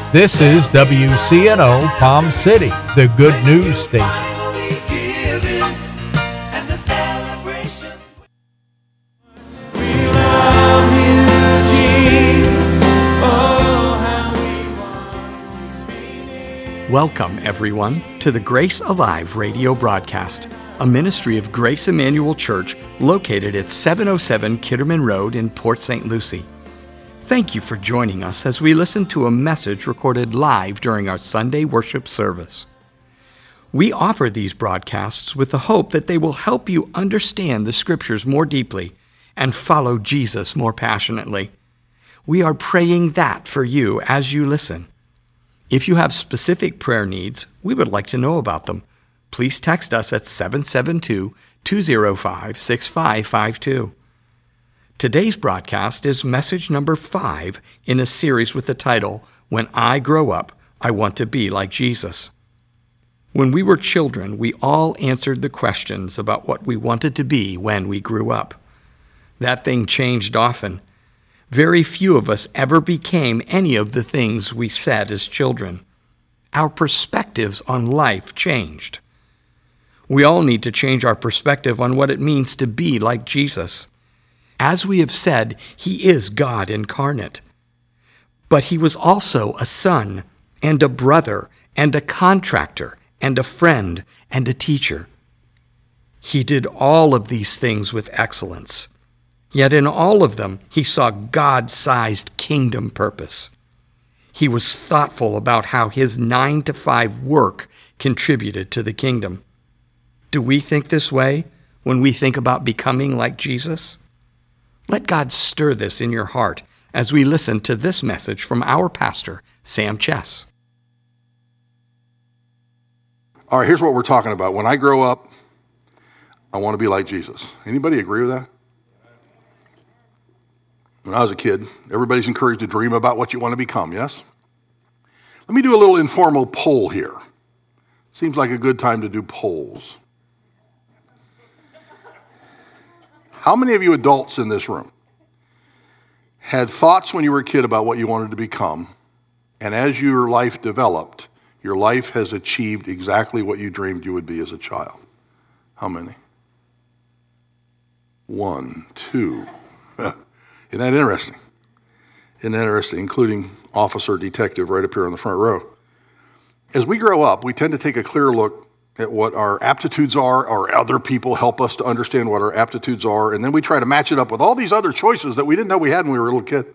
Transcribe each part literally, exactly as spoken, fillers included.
This is W C N O Palm City, the good news station. Welcome, everyone, to the Grace Alive radio broadcast, a ministry of Grace Emmanuel Church located at seven oh seven Kitterman Road in Port Saint Lucie. Thank you for joining us as we listen to a message recorded live during our Sunday worship service. We offer these broadcasts with the hope that they will help you understand the Scriptures more deeply and follow Jesus more passionately. We are praying that for you as you listen. If you have specific prayer needs, we would like to know about them. Please text us at seven seven two, two oh five, six five five two. Today's broadcast is message number five in a series with the title, When I Grow Up, I Want to Be Like Jesus. When we were children, we all answered the questions about what we wanted to be when we grew up. That thing changed often. Very few of us ever became any of the things we said as children. Our perspectives on life changed. We all need to change our perspective on what it means to be like Jesus. As we have said, he is God incarnate. But he was also a son and a brother and a contractor and a friend and a teacher. He did all of these things with excellence. Yet in all of them, he saw God-sized kingdom purpose. He was thoughtful about how his nine to five work contributed to the kingdom. Do we think this way when we think about becoming like Jesus? Let God stir this in your heart as we listen to this message from our pastor, Sam Chess. All right, here's what we're talking about. When I grow up, I want to be like Jesus. Anybody agree with that? When I was a kid, everybody's encouraged to dream about what you want to become, yes? Let me do a little informal poll here. Seems like a good time to do polls. How many of you adults in this room had thoughts when you were a kid about what you wanted to become, and as your life developed, your life has achieved exactly what you dreamed you would be as a child? How many? One, two. Isn't that interesting? Isn't that interesting, including officer, detective right up here on the front row. As we grow up, we tend to take a clear look at what our aptitudes are, or other people help us to understand what our aptitudes are, and then we try to match it up with all these other choices that we didn't know we had when we were a little kid.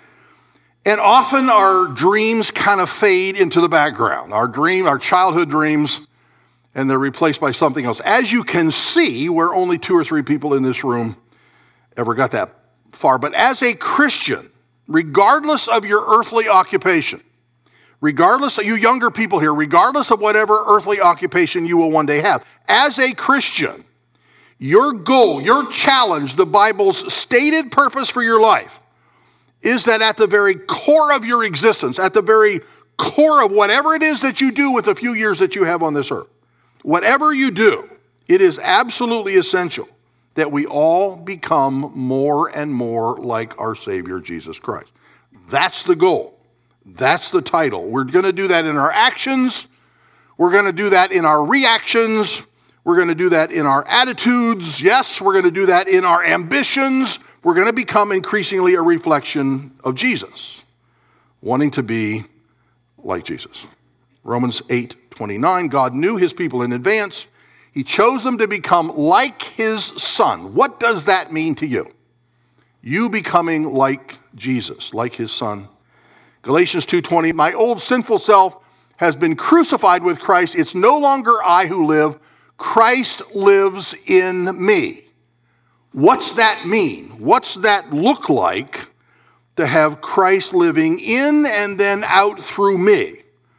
And often our dreams kind of fade into the background. Our dream, our childhood dreams, and they're replaced by something else. As you can see, we're only two or three people in this room ever got that far. But as a Christian, regardless of your earthly occupation, regardless of you younger people here, regardless of whatever earthly occupation you will one day have, as a Christian, your goal, your challenge, the Bible's stated purpose for your life is that at the very core of your existence, at the very core of whatever it is that you do with the few years that you have on this earth, whatever you do, it is absolutely essential that we all become more and more like our Savior, Jesus Christ. That's the goal. That's the title. We're going to do that in our actions. We're going to do that in our reactions. We're going to do that in our attitudes. Yes, we're going to do that in our ambitions. We're going to become increasingly a reflection of Jesus, wanting to be like Jesus. Romans eight twenty-nine, God knew his people in advance. He chose them to become like his son. What does that mean to you? You becoming like Jesus, like his son. Galatians two twenty, my old sinful self has been crucified with Christ. It's no longer I who live. Christ lives in me. What's that mean? What's that look like to have Christ living in and then out through me?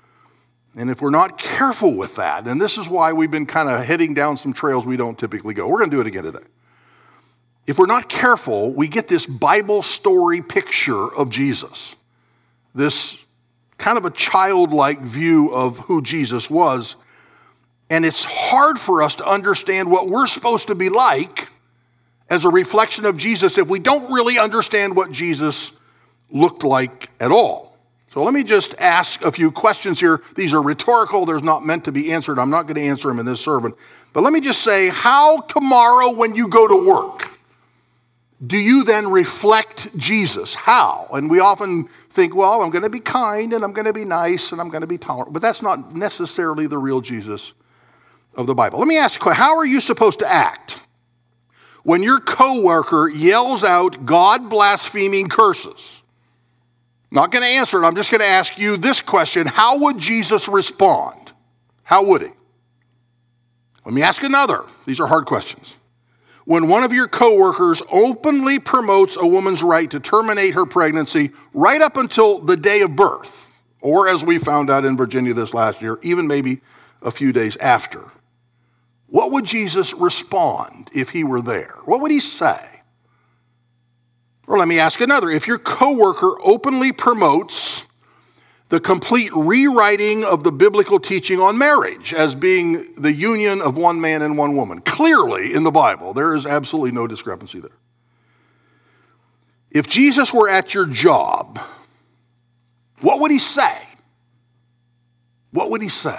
And if we're not careful with that, and this is why we've been kind of heading down some trails we don't typically go. We're going to do it again today. If we're not careful, we get this Bible story picture of Jesus, this kind of a childlike view of who Jesus was, and it's hard for us to understand what we're supposed to be like as a reflection of Jesus if we don't really understand what Jesus looked like at all. So let me just ask a few questions here. These are rhetorical. They're not meant to be answered. I'm not going to answer them in this sermon. But let me just say, how tomorrow when you go to work, do you then reflect Jesus? How? And we often think, well, I'm going to be kind and I'm going to be nice and I'm going to be tolerant. But that's not necessarily the real Jesus of the Bible. Let me ask you a question. How are you supposed to act when your coworker yells out God-blaspheming curses? Not going to answer it. I'm just going to ask you this question. How would Jesus respond? How would he? Let me ask another. These are hard questions. When one of your coworkers openly promotes a woman's right to terminate her pregnancy right up until the day of birth, or as we found out in Virginia this last year, even maybe a few days after, what would Jesus respond if he were there? What would he say? Or let me ask another. If your coworker openly promotes the complete rewriting of the biblical teaching on marriage as being the union of one man and one woman, clearly in the Bible, there is absolutely no discrepancy there. If Jesus were at your job, what would he say? What would he say?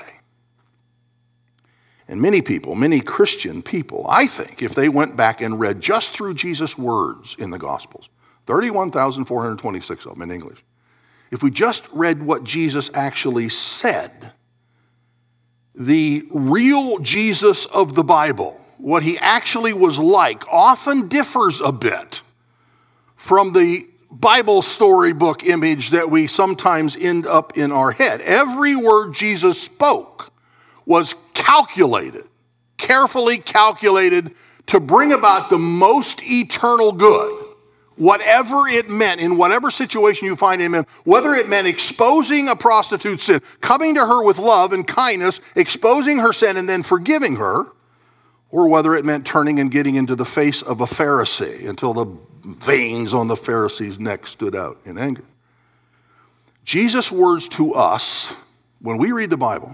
And many people, many Christian people, I think, if they went back and read just through Jesus' words in the Gospels, thirty-one thousand four hundred twenty-six of them in English, if we just read what Jesus actually said, the real Jesus of the Bible, what he actually was like, often differs a bit from the Bible storybook image that we sometimes end up in our head. Every word Jesus spoke was calculated, carefully calculated to bring about the most eternal good. Whatever it meant, in whatever situation you find him in, whether it meant exposing a prostitute's sin, coming to her with love and kindness, exposing her sin and then forgiving her, or whether it meant turning and getting into the face of a Pharisee until the veins on the Pharisee's neck stood out in anger. Jesus' words to us, when we read the Bible,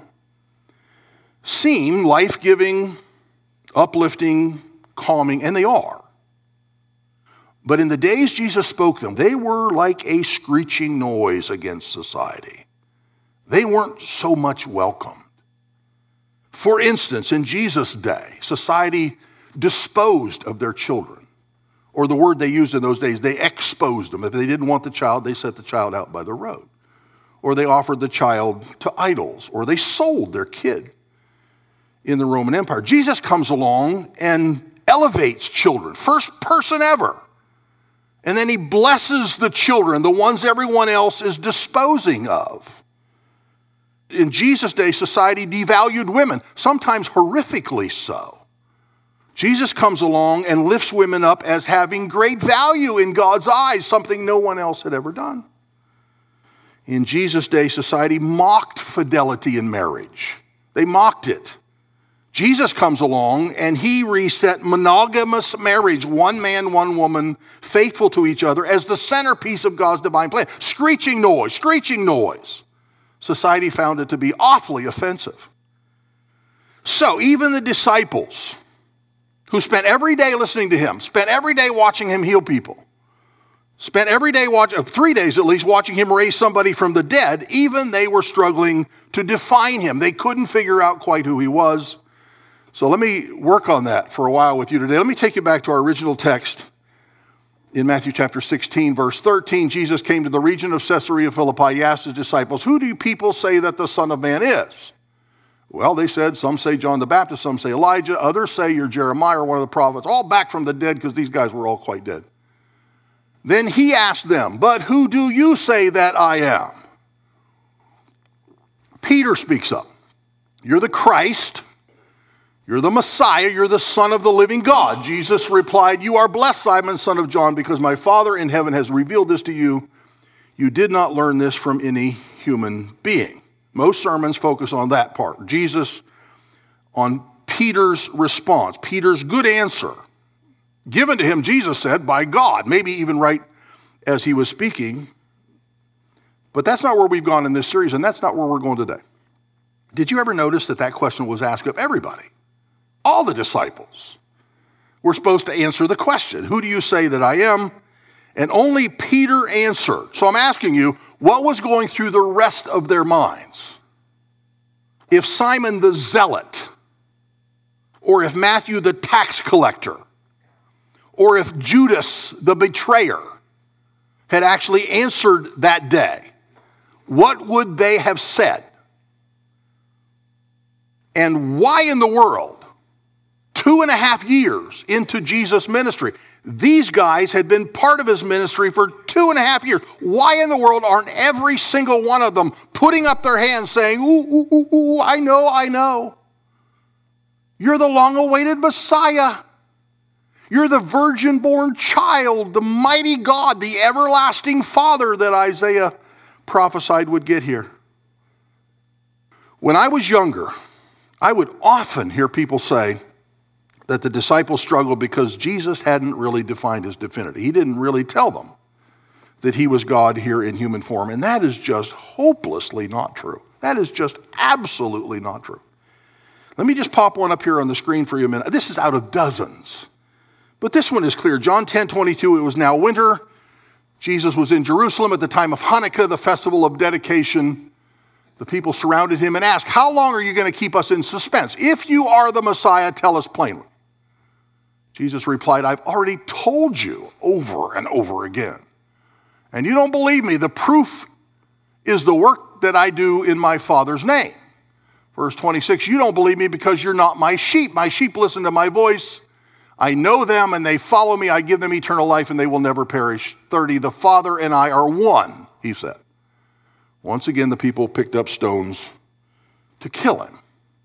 seem life-giving, uplifting, calming, and they are. But in the days Jesus spoke them, they were like a screeching noise against society. They weren't so much welcomed. For instance, in Jesus' day, society disposed of their children. Or the word they used in those days, they exposed them. If they didn't want the child, they set the child out by the road. Or they offered the child to idols. Or they sold their kid in the Roman Empire. Jesus comes along and elevates children. First person ever. And then he blesses the children, the ones everyone else is disposing of. In Jesus' day, society devalued women, sometimes horrifically so. Jesus comes along and lifts women up as having great value in God's eyes, something no one else had ever done. In Jesus' day, society mocked fidelity in marriage. They mocked it. Jesus comes along and he reset monogamous marriage, one man, one woman, faithful to each other, as the centerpiece of God's divine plan. Screeching noise, screeching noise. Society found it to be awfully offensive. So even the disciples, who spent every day listening to him, spent every day watching him heal people, spent every day, watch, three days at least, watching him raise somebody from the dead, even they were struggling to define him. They couldn't figure out quite who he was. So let me work on that for a while with you today. Let me take you back to our original text in Matthew chapter sixteen, verse thirteen. Jesus came to the region of Caesarea Philippi. He asked his disciples, who do people say that the Son of Man is? Well, they said, some say John the Baptist, some say Elijah, others say you're Jeremiah or one of the prophets, all back from the dead because these guys were all quite dead. Then he asked them, but who do you say that I am? Peter speaks up. You're the Christ. You're the Messiah, you're the Son of the living God. Jesus replied, you are blessed, Simon, son of John, because my Father in heaven has revealed this to you. You did not learn this from any human being. Most sermons focus on that part. Jesus on Peter's response, Peter's good answer, given to him, Jesus said, by God, maybe even right as he was speaking. But that's not where we've gone in this series, and that's not where we're going today. Did you ever notice that that question was asked of everybody? All the disciples were supposed to answer the question, who do you say that I am? And only Peter answered. So I'm asking you, what was going through the rest of their minds if Simon the Zealot, or if Matthew the tax collector, or if Judas the betrayer had actually answered that day, what would they have said? And why in the world, two and a half years into Jesus' ministry, these guys had been part of his ministry for two and a half years. Why in the world aren't every single one of them putting up their hands saying, ooh, ooh, ooh, ooh, I know, I know. You're the long-awaited Messiah. You're the virgin-born child, the mighty God, the everlasting Father that Isaiah prophesied would get here. When I was younger, I would often hear people say that the disciples struggled because Jesus hadn't really defined his divinity. He didn't really tell them that he was God here in human form. And that is just hopelessly not true. That is just absolutely not true. Let me just pop one up here on the screen for you a minute. This is out of dozens. But this one is clear. John ten twenty-two, it was now winter. Jesus was in Jerusalem at the time of Hanukkah, the festival of dedication. The people surrounded him and asked, how long are you going to keep us in suspense? If you are the Messiah, tell us plainly. Jesus replied, I've already told you over and over again. And you don't believe me. The proof is the work that I do in my Father's name. Verse twenty-six, you don't believe me because you're not my sheep. My sheep listen to my voice. I know them and they follow me. I give them eternal life and they will never perish. thirty, the Father and I are one, he said. Once again, the people picked up stones to kill him.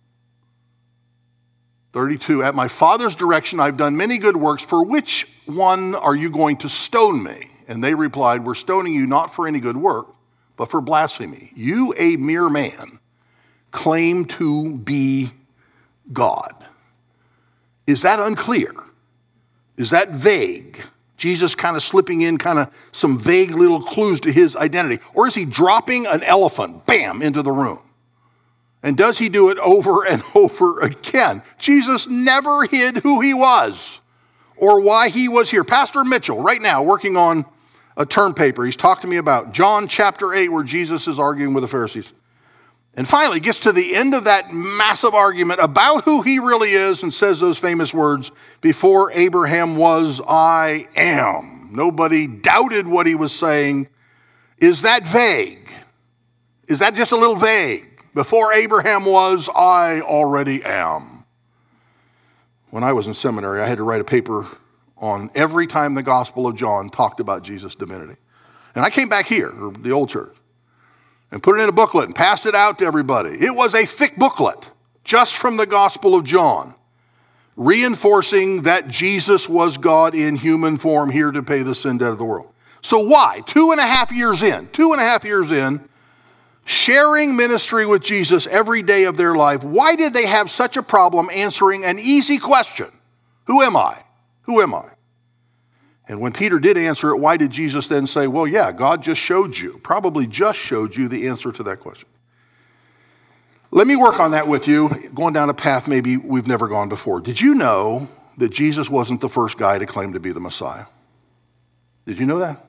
thirty-two, at my Father's direction, I've done many good works. For which one are you going to stone me? And they replied, we're stoning you not for any good work, but for blasphemy. You, a mere man, claim to be God. Is that unclear? Is that vague? Jesus kind of slipping in kind of some vague little clues to his identity? Or is he dropping an elephant, bam, into the room? And does he do it over and over again? Jesus never hid who he was or why he was here. Pastor Mitchell, right now, working on a term paper, he's talked to me about John chapter eight, where Jesus is arguing with the Pharisees. And finally gets to the end of that massive argument about who he really is and says those famous words, before Abraham was, I am. Nobody doubted what he was saying. Is that vague? Is that just a little vague? Before Abraham was, I already am. When I was in seminary, I had to write a paper on every time the Gospel of John talked about Jesus' divinity. And I came back here, or the old church, and put it in a booklet and passed it out to everybody. It was a thick booklet, just from the Gospel of John, reinforcing that Jesus was God in human form here to pay the sin debt of the world. So why? Two and a half years in, two and a half years in, sharing ministry with Jesus every day of their life, why did they have such a problem answering an easy question? Who am I? Who am I? And when Peter did answer it, why did Jesus then say, well, yeah, God just showed you, probably just showed you the answer to that question. Let me work on that with you, going down a path maybe we've never gone before. Did you know that Jesus wasn't the first guy to claim to be the Messiah? Did you know that?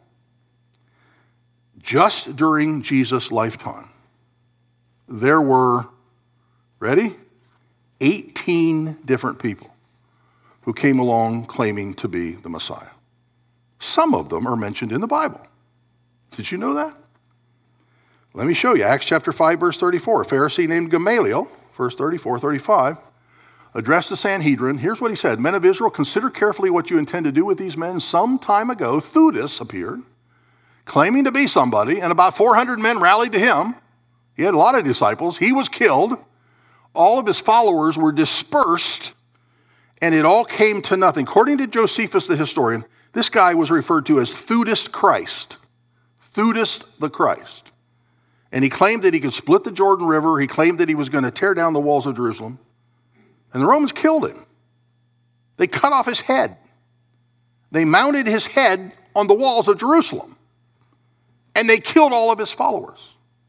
Just during Jesus' lifetime, there were, ready? eighteen different people who came along claiming to be the Messiah. Some of them are mentioned in the Bible. Did you know that? Let me show you. Acts chapter five, verse thirty-four. A Pharisee named Gamaliel, verse thirty-four, thirty-five, addressed the Sanhedrin. Here's what he said. Men of Israel, consider carefully what you intend to do with these men. Some time ago, Theudas appeared, claiming to be somebody, and about four hundred men rallied to him. He had a lot of disciples. He was killed. All of his followers were dispersed, and it all came to nothing. According to Josephus, the historian, this guy was referred to as Theudas Christ. Theudas the Christ. And he claimed that he could split the Jordan River. He claimed that he was going to tear down the walls of Jerusalem. And the Romans killed him. They cut off his head. They mounted his head on the walls of Jerusalem. And they killed all of his followers.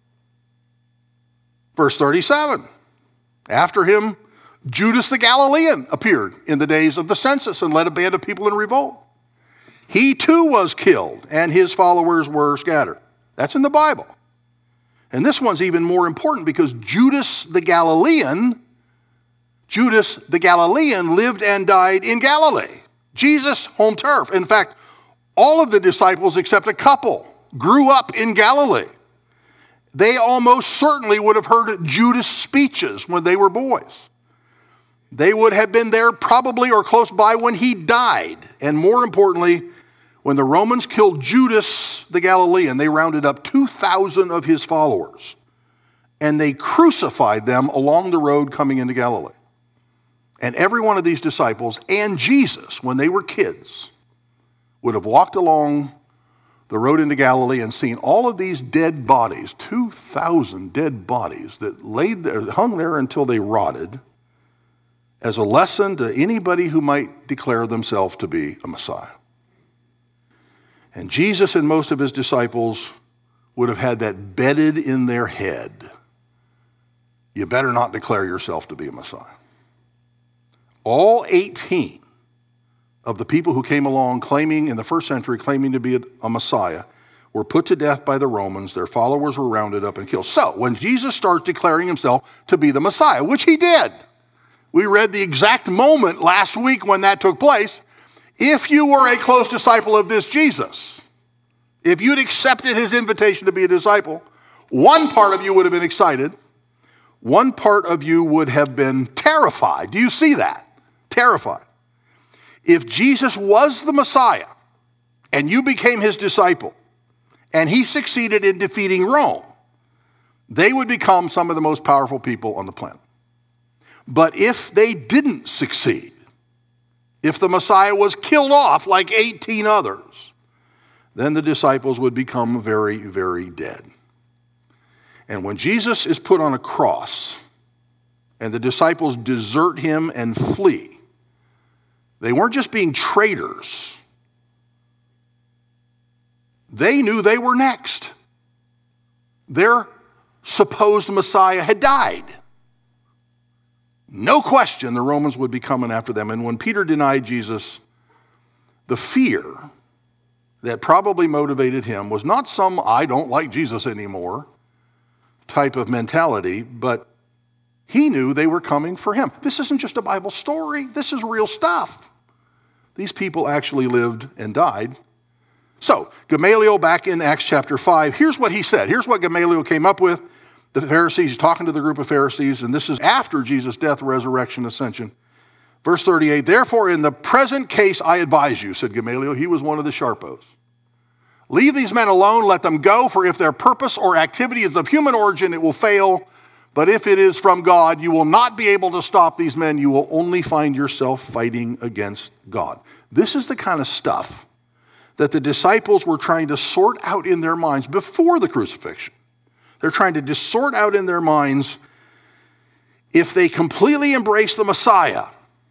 Verse thirty-seven. After him, Judas the Galilean appeared in the days of the census and led a band of people in revolt. He too was killed, and his followers were scattered. That's in the Bible. And this one's even more important because Judas the Galilean, Judas the Galilean lived and died in Galilee. Jesus' home turf. In fact, all of the disciples except a couple grew up in Galilee. They almost certainly would have heard Judas' speeches when they were boys. They would have been there probably or close by when he died. And more importantly, when the Romans killed Judas the Galilean, they rounded up two thousand of his followers. And they crucified them along the road coming into Galilee. And every one of these disciples and Jesus, when they were kids, would have walked along the road into Galilee and seen all of these dead bodies, two thousand dead bodies that laid there, hung there until they rotted, as a lesson to anybody who might declare themselves to be a Messiah. And Jesus and most of his disciples would have had that bedded in their head. You better not declare yourself to be a Messiah. All eighteen of the people who came along claiming in the first century, claiming to be a, a Messiah, were put to death by the Romans. Their followers were rounded up and killed. So when Jesus starts declaring himself to be the Messiah, which he did, we read the exact moment last week when that took place. If you were a close disciple of this Jesus, if you'd accepted his invitation to be a disciple, one part of you would have been excited. One part of you would have been terrified. Do you see that? Terrified. If Jesus was the Messiah and you became his disciple and he succeeded in defeating Rome, they would become some of the most powerful people on the planet. But if they didn't succeed, if the Messiah was killed off like eighteen others, then the disciples would become very, very dead. And when Jesus is put on a cross and the disciples desert him and flee, they weren't just being traitors. They knew they were next. Their supposed Messiah had died. No question the Romans would be coming after them. And when Peter denied Jesus, the fear that probably motivated him was not some I don't like Jesus anymore type of mentality, but he knew they were coming for him. This isn't just a Bible story. This is real stuff. These people actually lived and died. So, Gamaliel, back in Acts chapter five, here's what he said. Here's what Gamaliel came up with. The Pharisees, he's talking to the group of Pharisees, and this is after Jesus' death, resurrection, ascension. Verse thirty-eight, therefore in the present case I advise you, said Gamaliel. He was one of the sharpos. Leave these men alone, let them go, for if their purpose or activity is of human origin, it will fail. But if it is from God, you will not be able to stop these men. You will only find yourself fighting against God. This is the kind of stuff that the disciples were trying to sort out in their minds before the crucifixion. They're trying to just sort out in their minds if they completely embrace the Messiah,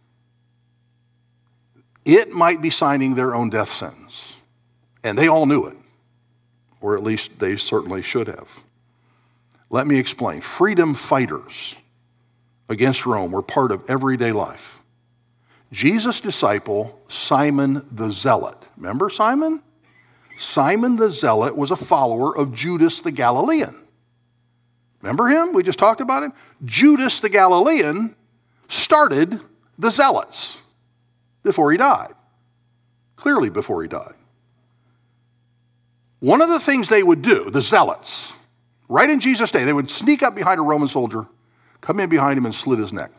it might be signing their own death sentence. And they all knew it, or at least they certainly should have. Let me explain. Freedom fighters against Rome were part of everyday life. Jesus' disciple, Simon the Zealot. Remember Simon? Simon the Zealot was a follower of Judas the Galilean. Remember him? We just talked about him. Judas the Galilean started the Zealots before he died. Clearly before he died. One of the things they would do, the Zealots, right in Jesus' day, they would sneak up behind a Roman soldier, come in behind him and slit his neck.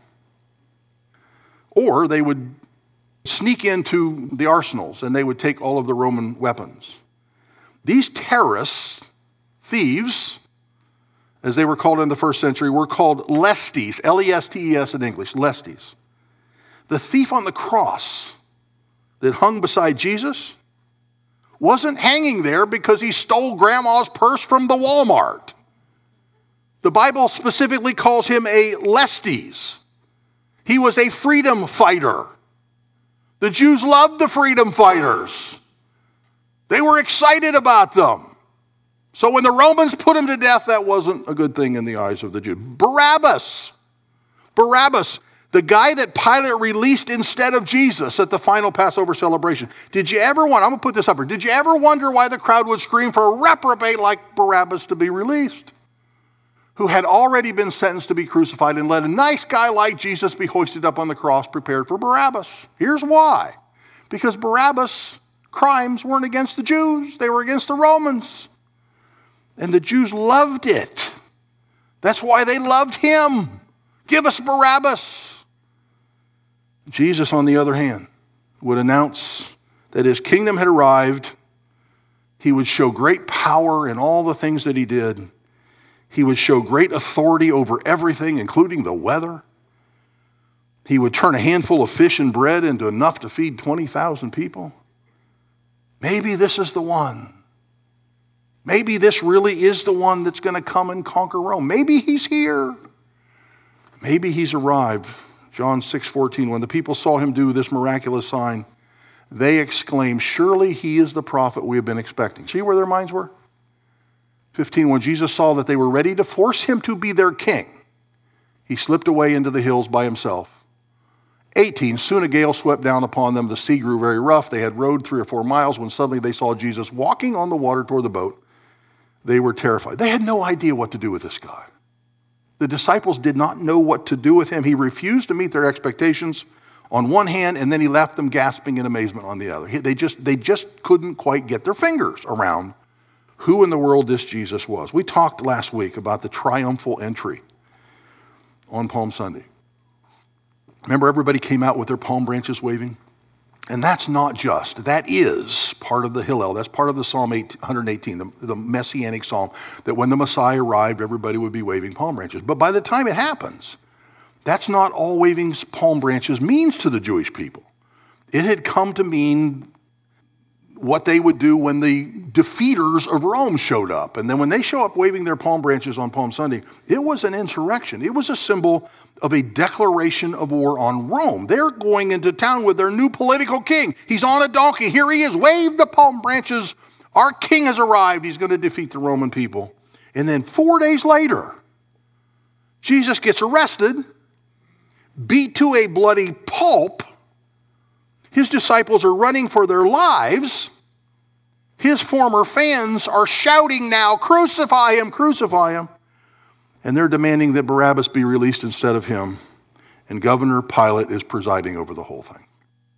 Or they would sneak into the arsenals and they would take all of the Roman weapons. These terrorists, thieves, as they were called in the first century, were called lestes, L E S T E S in English, lestes. The thief on the cross that hung beside Jesus wasn't hanging there because he stole grandma's purse from the Walmart. The Bible specifically calls him a lestes. He was a freedom fighter. The Jews loved the freedom fighters. They were excited about them. So when the Romans put him to death, that wasn't a good thing in the eyes of the Jews. Barabbas. Barabbas. The guy that Pilate released instead of Jesus at the final Passover celebration. Did you ever wonder, I'm going to put this up here, did you ever wonder why the crowd would scream for a reprobate like Barabbas to be released? Who had already been sentenced to be crucified, and let a nice guy like Jesus be hoisted up on the cross prepared for Barabbas. Here's why. Because Barabbas' crimes weren't against the Jews, they were against the Romans. And the Jews loved it. That's why they loved him. Give us Barabbas. Jesus, on the other hand, would announce that his kingdom had arrived. He would show great power in all the things that he did. He would show great authority over everything, including the weather. He would turn a handful of fish and bread into enough to feed twenty thousand people. Maybe this is the one. Maybe this really is the one that's going to come and conquer Rome. Maybe he's here. Maybe he's arrived. John six fourteen, when the people saw him do this miraculous sign, they exclaimed, surely he is the prophet we have been expecting. See where their minds were? fifteen, when Jesus saw that they were ready to force him to be their king, he slipped away into the hills by himself. eighteen, soon a gale swept down upon them. The sea grew very rough. They had rowed three or four miles when suddenly they saw Jesus walking on the water toward the boat. They were terrified. They had no idea what to do with this guy. The disciples did not know what to do with him. He refused to meet their expectations on one hand, and then he left them gasping in amazement on the other. They just, they just couldn't quite get their fingers around who in the world this Jesus was. We talked last week about the triumphal entry on Palm Sunday. Remember, everybody came out with their palm branches waving? And that's not just, that is part of the Hillel. That's part of the Psalm one eighteen, the, the Messianic Psalm, that when the Messiah arrived, everybody would be waving palm branches. But by the time it happens, that's not all waving palm branches means to the Jewish people. It had come to mean what they would do when the defeaters of Rome showed up. And then when they show up waving their palm branches on Palm Sunday, it was an insurrection. It was a symbol of a declaration of war on Rome. They're going into town with their new political king. He's on a donkey. Here he is. Wave the palm branches. Our king has arrived. He's going to defeat the Roman people. And then four days later, Jesus gets arrested, beat to a bloody pulp. His disciples are running for their lives. His former fans are shouting now, crucify him, crucify him. And they're demanding that Barabbas be released instead of him. And Governor Pilate is presiding over the whole thing.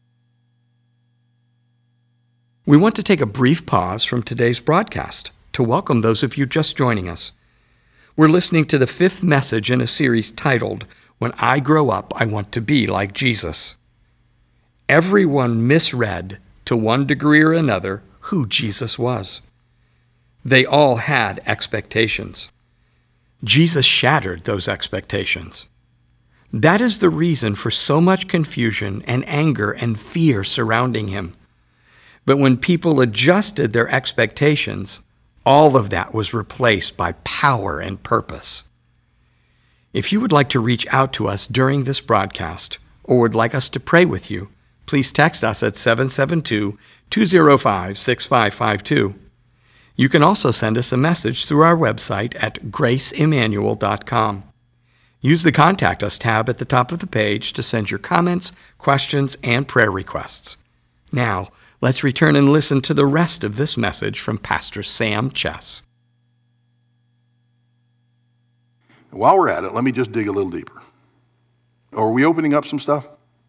We want to take a brief pause from today's broadcast to welcome those of you just joining us. We're listening to the fifth message in a series titled, When I Grow Up, I Want to Be Like Jesus. Everyone misread, to one degree or another, who Jesus was. They all had expectations. Jesus shattered those expectations. That is the reason for so much confusion and anger and fear surrounding him. But when people adjusted their expectations, all of that was replaced by power and purpose. If you would like to reach out to us during this broadcast or would like us to pray with you, please text us at seven seven two, two zero five, six five five two. You can also send us a message through our website at grace emmanuel dot com. Use the Contact Us tab at the top of the page to send your comments, questions, and prayer requests. Now, let's return and listen to the rest of this message from Pastor Sam Chess. While we're at it, let me just dig a little deeper. Are we opening up some stuff?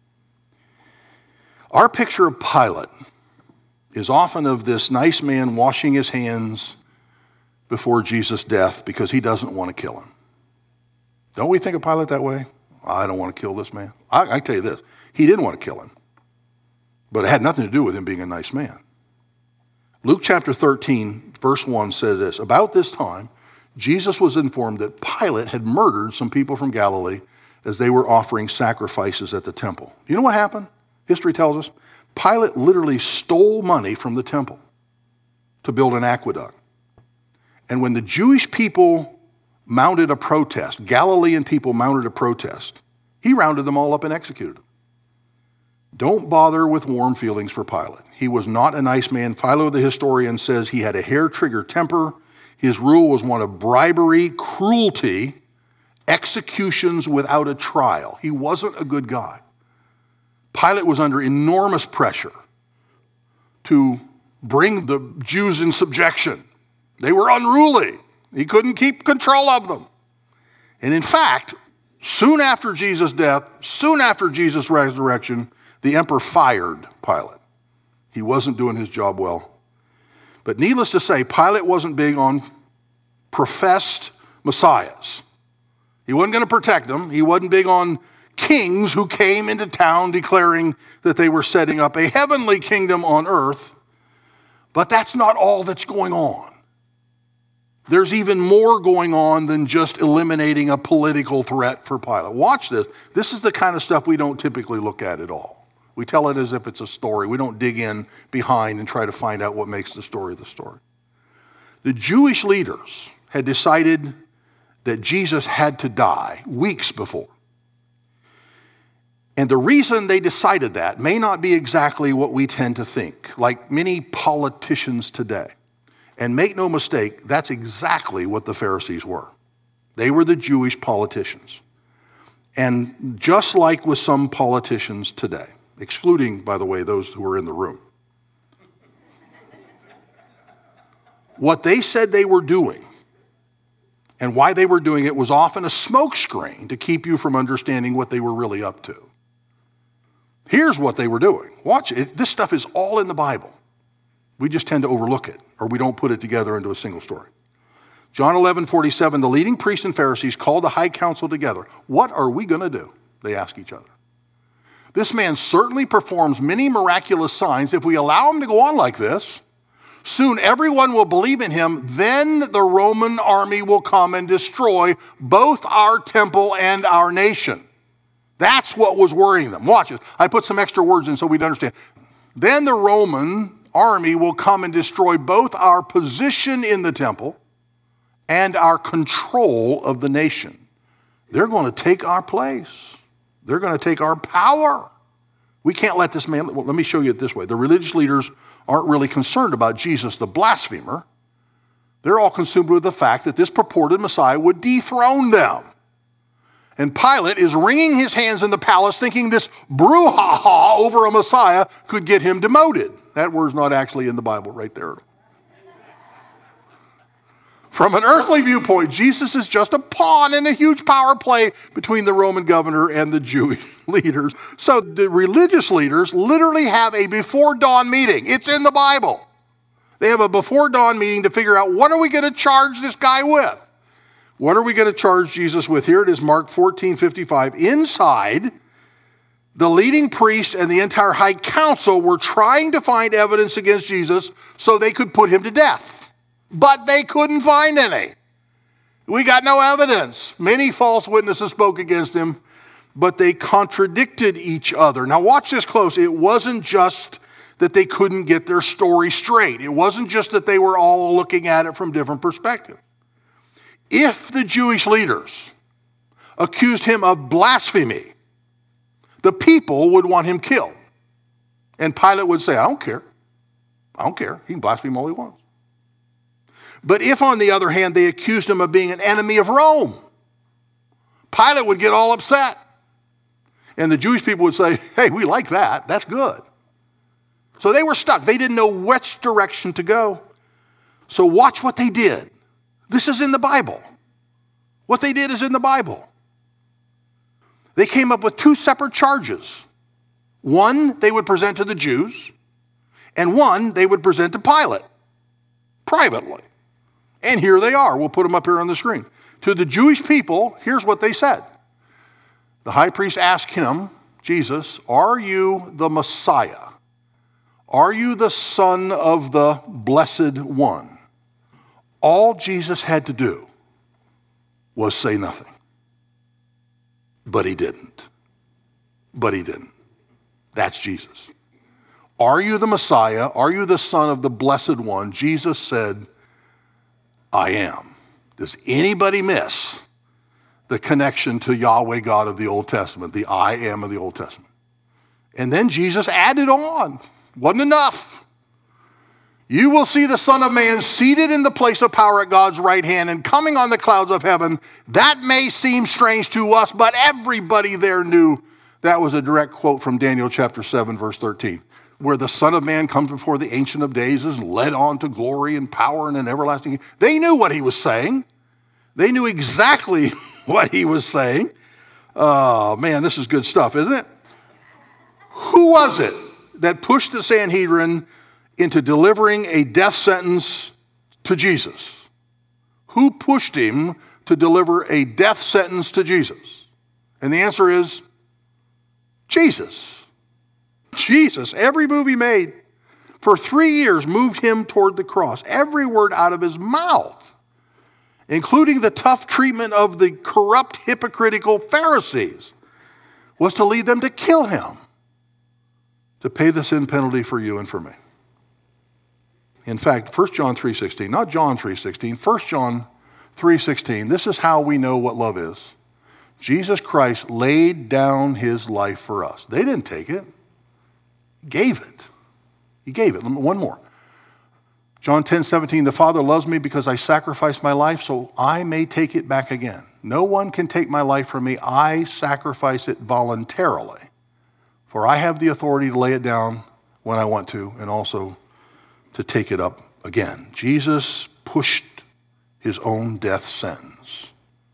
Our picture of Pilate is often of this nice man washing his hands before Jesus' death because he doesn't want to kill him. Don't we think of Pilate that way? I don't want to kill this man. I, I tell you this, he didn't want to kill him, but it had nothing to do with him being a nice man. Luke chapter thirteen, verse one says this, about this time, Jesus was informed that Pilate had murdered some people from Galilee as they were offering sacrifices at the temple. Do you know what happened? History tells us Pilate literally stole money from the temple to build an aqueduct. And when the Jewish people mounted a protest, Galilean people mounted a protest, he rounded them all up and executed them. Don't bother with warm feelings for Pilate. He was not a nice man. Philo the historian says he had a hair-trigger temper. His rule was one of bribery, cruelty, executions without a trial. He wasn't a good guy. Pilate was under enormous pressure to bring the Jews in subjection. They were unruly. He couldn't keep control of them. And in fact, soon after Jesus' death, soon after Jesus' resurrection, the emperor fired Pilate. He wasn't doing his job well. But needless to say, Pilate wasn't big on professed messiahs. He wasn't going to protect them. He wasn't big on kings who came into town declaring that they were setting up a heavenly kingdom on earth. But that's not all that's going on. There's even more going on than just eliminating a political threat for Pilate. Watch this. This is the kind of stuff we don't typically look at at all. We tell it as if it's a story. We don't dig in behind and try to find out what makes the story the story. The Jewish leaders had decided that Jesus had to die weeks before. And the reason they decided that may not be exactly what we tend to think, like many politicians today. And make no mistake, that's exactly what the Pharisees were. They were the Jewish politicians. And just like with some politicians today, excluding, by the way, those who were in the room, what they said they were doing and why they were doing it was often a smokescreen to keep you from understanding what they were really up to. Here's what they were doing. Watch it. This stuff is all in the Bible. We just tend to overlook it, or we don't put it together into a single story. John eleven forty-seven, the leading priests and Pharisees called the high council together. What are we going to do? They ask each other. This man certainly performs many miraculous signs. If we allow him to go on like this, soon everyone will believe in him. Then the Roman army will come and destroy both our temple and our nation. That's what was worrying them. Watch this. I put some extra words in so we'd understand. Then the Roman army will come and destroy both our position in the temple and our control of the nation. They're going to take our place. They're going to take our power. We can't let this man, well, let me show you it this way. The religious leaders aren't really concerned about Jesus the blasphemer. They're all consumed with the fact that this purported Messiah would dethrone them. And Pilate is wringing his hands in the palace thinking this brouhaha over a Messiah could get him demoted. That word's not actually in the Bible right there. From an earthly viewpoint, Jesus is just a pawn in a huge power play between the Roman governor and the Jewish leaders. So the religious leaders literally have a before dawn meeting. It's in the Bible. They have a before dawn meeting to figure out what are we going to charge this guy with? What are we going to charge Jesus with? Here it is, Mark fourteen fifty-five. Inside, the leading priest and the entire high council were trying to find evidence against Jesus so they could put him to death. But they couldn't find any. We got no evidence. Many false witnesses spoke against him, but they contradicted each other. Now watch this close. It wasn't just that they couldn't get their story straight. It wasn't just that they were all looking at it from different perspectives. If the Jewish leaders accused him of blasphemy, the people would want him killed. And Pilate would say, I don't care. I don't care. He can blaspheme all he wants. But if, on the other hand, they accused him of being an enemy of Rome, Pilate would get all upset. And the Jewish people would say, hey, we like that. That's good. So they were stuck. They didn't know which direction to go. So watch what they did. This is in the Bible. What they did is in the Bible. They came up with two separate charges. One they would present to the Jews, and one they would present to Pilate privately. And here they are. We'll put them up here on the screen. To the Jewish people, here's what they said. The high priest asked him, Jesus, are you the Messiah? Are you the Son of the Blessed One? All Jesus had to do was say nothing. But he didn't. But he didn't. That's Jesus. Are you the Messiah? Are you the Son of the Blessed One? Jesus said, I am. Does anybody miss the connection to Yahweh God of the Old Testament, the I am of the Old Testament? And then Jesus added on. Wasn't enough. You will see the Son of Man seated in the place of power at God's right hand and coming on the clouds of heaven. That may seem strange to us, but everybody there knew that was a direct quote from Daniel chapter seven, verse thirteen, where the Son of Man comes before the Ancient of Days, is led on to glory and power and an everlasting. They knew what he was saying. They knew exactly what he was saying. Oh, man, this is good stuff, isn't it? Who was it that pushed the Sanhedrin into delivering a death sentence to Jesus? Who pushed him to deliver a death sentence to Jesus? And the answer is Jesus. Jesus. Every move he made for three years moved him toward the cross. Every word out of his mouth, including the tough treatment of the corrupt, hypocritical Pharisees, was to lead them to kill him, to pay the sin penalty for you and for me. In fact, First John three sixteen, not John three sixteen, First John three sixteen, this is how we know what love is. Jesus Christ laid down his life for us. They didn't take it. He gave it. He gave it. One more. John ten seventeen, the Father loves me because I sacrificed my life so I may take it back again. No one can take my life from me. I sacrifice it voluntarily. For I have the authority to lay it down when I want to and also to take it up again. Jesus pushed his own death sentence.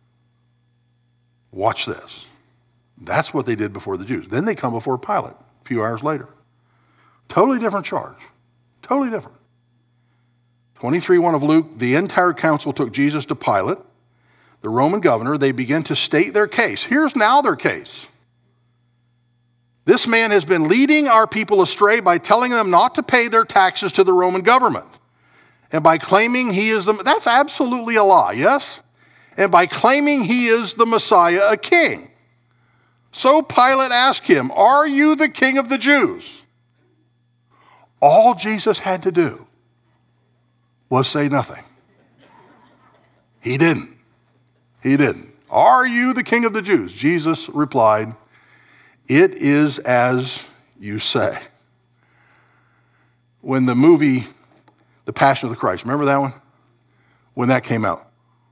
Watch this. That's what they did before the Jews. Then they come before Pilate a few hours later. Totally different charge. Totally different. twenty-three one of Luke, the entire council took Jesus to Pilate, the Roman governor. They began to state their case. Here's now their case. This man has been leading our people astray by telling them not to pay their taxes to the Roman government. And by claiming he is the, that's absolutely a lie, yes? And by claiming he is the Messiah, a king. So Pilate asked him, are you the king of the Jews? All Jesus had to do was say nothing. He didn't. He didn't. Are you the king of the Jews? Jesus replied, it is as you say. When the movie, The Passion of the Christ, remember that one? When that came out,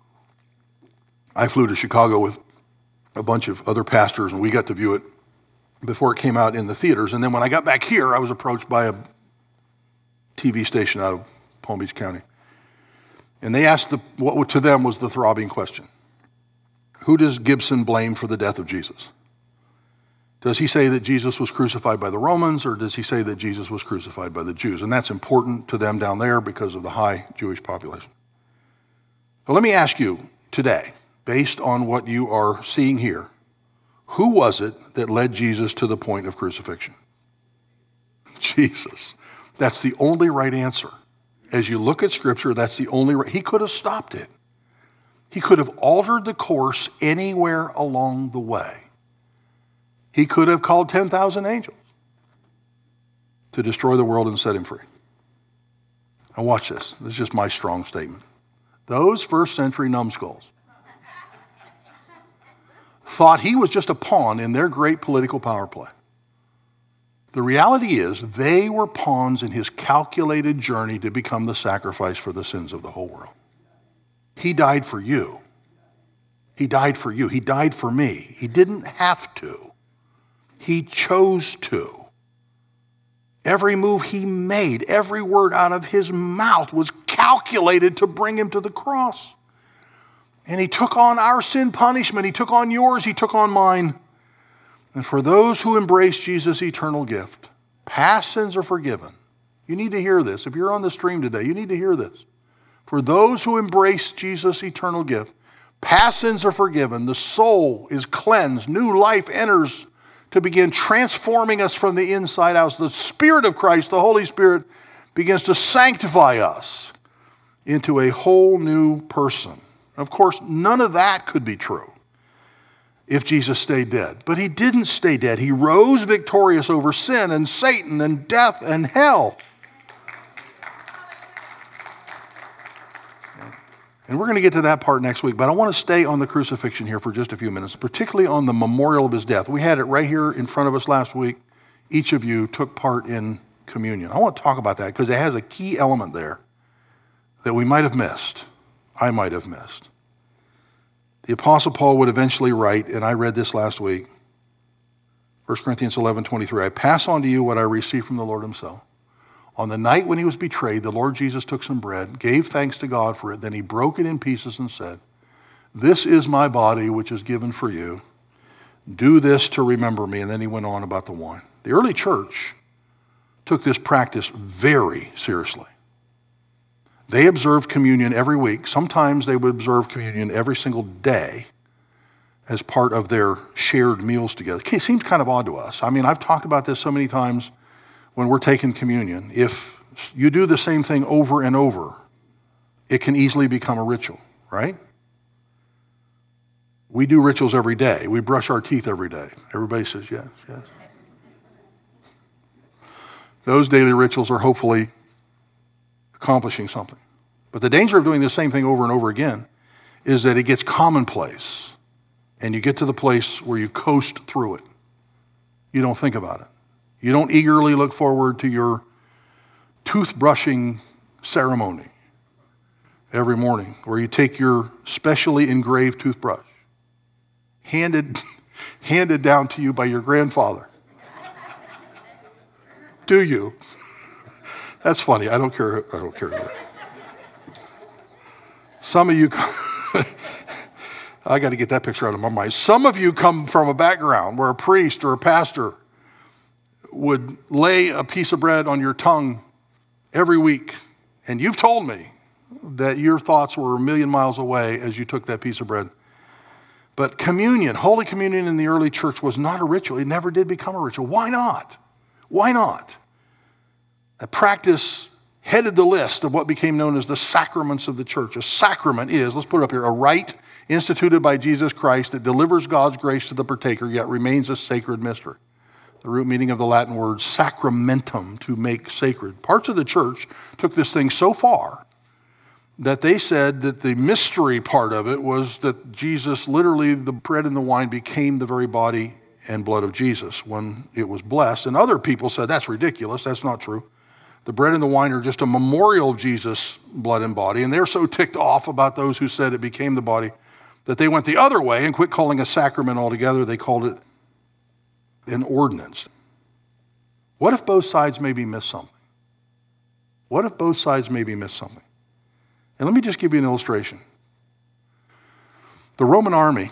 I flew to Chicago with a bunch of other pastors, and we got to view it before it came out in the theaters. And then when I got back here, I was approached by a T V station out of Palm Beach County. And they asked the, what to them was the throbbing question. Who does Gibson blame for the death of Jesus? Does he say that Jesus was crucified by the Romans, or does he say that Jesus was crucified by the Jews? And that's important to them down there because of the high Jewish population. So let me ask you today, based on what you are seeing here, who was it that led Jesus to the point of crucifixion? Jesus. That's the only right answer. As you look at Scripture, that's the only right. He could have stopped it. He could have altered the course anywhere along the way. He could have called ten thousand angels to destroy the world and set him free. And watch this. This is just my strong statement. Those first century numbskulls thought he was just a pawn in their great political power play. The reality is they were pawns in his calculated journey to become the sacrifice for the sins of the whole world. He died for you. He died for you. He died for me. He didn't have to. He chose to. Every move he made, every word out of his mouth was calculated to bring him to the cross. And he took on our sin punishment. He took on yours. He took on mine. And for those who embrace Jesus' eternal gift, past sins are forgiven. You need to hear this. If you're on the stream today, you need to hear this. For those who embrace Jesus' eternal gift, past sins are forgiven. The soul is cleansed. New life enters to begin transforming us from the inside out. The Spirit of Christ, the Holy Spirit, begins to sanctify us into a whole new person. Of course, none of that could be true if Jesus stayed dead. But he didn't stay dead. He rose victorious over sin and Satan and death and hell. And we're going to get to that part next week, but I want to stay on the crucifixion here for just a few minutes, particularly on the memorial of his death. We had it right here in front of us last week. Each of you took part in communion. I want to talk about that because it has a key element there that we might have missed. I might have missed. The Apostle Paul would eventually write, and I read this last week, First Corinthians eleven twenty-three, I pass on to you what I received from the Lord himself. On the night when he was betrayed, the Lord Jesus took some bread, gave thanks to God for it, then he broke it in pieces and said, this is my body which is given for you. Do this to remember me. And then he went on about the wine. The early church took this practice very seriously. They observed communion every week. Sometimes they would observe communion every single day as part of their shared meals together. It seems kind of odd to us. I mean, I've talked about this so many times when we're taking communion. If you do the same thing over and over, it can easily become a ritual, right? We do rituals every day. We brush our teeth every day. Everybody says yes, yes. Those daily rituals are hopefully accomplishing something. But the danger of doing the same thing over and over again is that it gets commonplace and you get to the place where you coast through it. You don't think about it. You don't eagerly look forward to your toothbrushing ceremony every morning where you take your specially engraved toothbrush, handed, handed down to you by your grandfather. Do you? That's funny. I don't care. I don't care. Some of you, I got to get that picture out of my mind. Some of you come from a background where a priest or a pastor would lay a piece of bread on your tongue every week. And you've told me that your thoughts were a million miles away as you took that piece of bread. But communion, Holy Communion in the early church was not a ritual. It never did become a ritual. Why not? Why not? That practice headed the list of what became known as the sacraments of the church. A sacrament is, let's put it up here, a rite instituted by Jesus Christ that delivers God's grace to the partaker, yet remains a sacred mystery. The root meaning of the Latin word sacramentum, to make sacred. Parts of the church took this thing so far that they said that the mystery part of it was that Jesus, literally the bread and the wine became the very body and blood of Jesus when it was blessed. And other people said, that's ridiculous, that's not true. The bread and the wine are just a memorial of Jesus' blood and body. And they're so ticked off about those who said it became the body that they went the other way and quit calling a sacrament altogether. They called it an ordinance. What if both sides maybe missed something? What if both sides maybe missed something? And let me just give you an illustration. The Roman army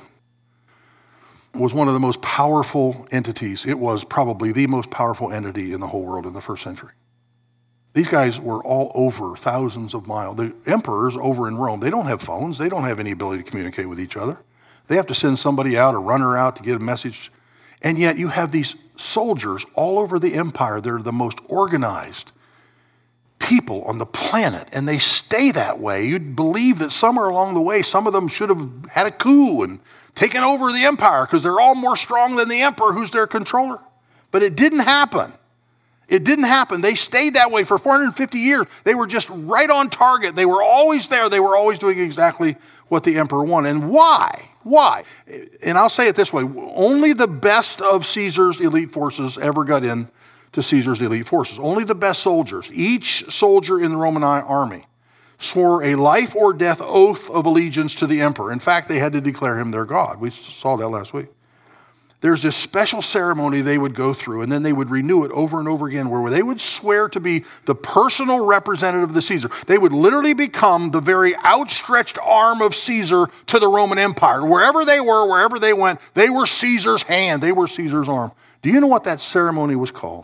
was one of the most powerful entities. It was probably the most powerful entity in the whole world in the first century. These guys were all over thousands of miles. The emperors over in Rome, they don't have phones. They don't have any ability to communicate with each other. They have to send somebody out, a runner out to get a message. And yet you have these soldiers all over the empire. They're the most organized people on the planet, and they stay that way. You'd believe that somewhere along the way, some of them should have had a coup and taken over the empire because they're all more strong than the emperor who's their controller. But it didn't happen. It didn't happen. They stayed that way for four hundred fifty years. They were just right on target. They were always there. They were always doing exactly what the emperor wanted. And why? Why? And I'll say it this way. Only the best of Caesar's elite forces ever got in to Caesar's elite forces. Only the best soldiers. Each soldier in the Roman army swore a life or death oath of allegiance to the emperor. In fact, they had to declare him their god. We saw that last week. There's this special ceremony they would go through, and then they would renew it over and over again, where they would swear to be the personal representative of the Caesar. They would literally become the very outstretched arm of Caesar to the Roman Empire. Wherever they were, wherever they went, they were Caesar's hand. They were Caesar's arm. Do you know what that ceremony was called?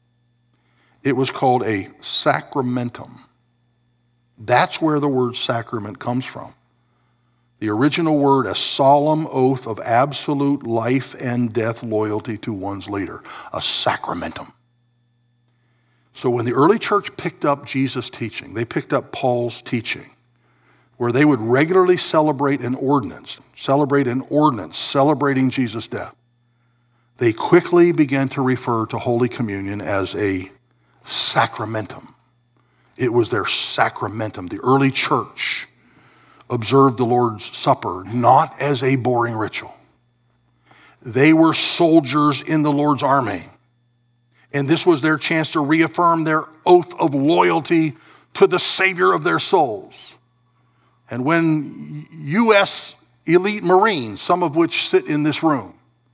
It was called a sacramentum. That's where the word sacrament comes from. The original word, a solemn oath of absolute life and death loyalty to one's leader, a sacramentum. So when the early church picked up Jesus' teaching, they picked up Paul's teaching, where they would regularly celebrate an ordinance, celebrate an ordinance, celebrating Jesus' death. They quickly began to refer to Holy Communion as a sacramentum. It was their sacramentum. The early church observed the Lord's Supper not as a boring ritual. They were soldiers in the Lord's army. And this was their chance to reaffirm their oath of loyalty to the Savior of their souls. And when U S elite Marines, some of which sit in this room,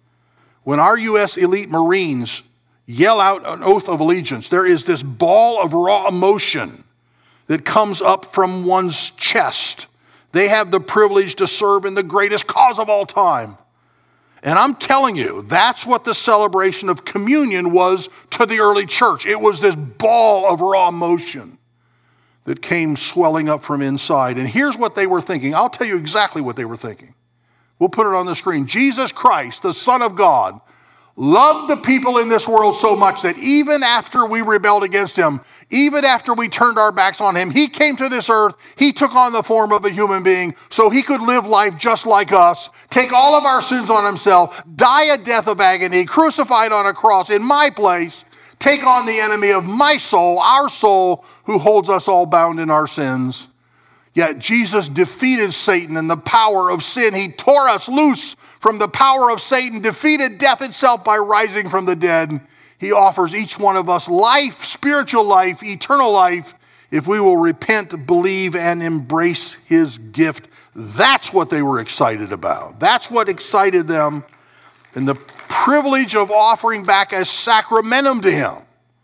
when our U S elite Marines yell out an oath of allegiance, there is this ball of raw emotion that comes up from one's chest. They have the privilege to serve in the greatest cause of all time. And I'm telling you, that's what the celebration of communion was to the early church. It was this ball of raw emotion that came swelling up from inside. And here's what they were thinking. I'll tell you exactly what they were thinking. We'll put it on the screen. Jesus Christ, the Son of God, loved the people in this world so much that even after we rebelled against him, even after we turned our backs on him, he came to this earth, he took on the form of a human being so he could live life just like us, take all of our sins on himself, die a death of agony, crucified on a cross in my place, take on the enemy of my soul, our soul, who holds us all bound in our sins. Yet Jesus defeated Satan and the power of sin. He tore us loose from the power of Satan, defeated death itself by rising from the dead. He offers each one of us life, spiritual life, eternal life, if we will repent, believe, and embrace his gift. That's what they were excited about. That's what excited them. And the privilege of offering back a sacramentum to him,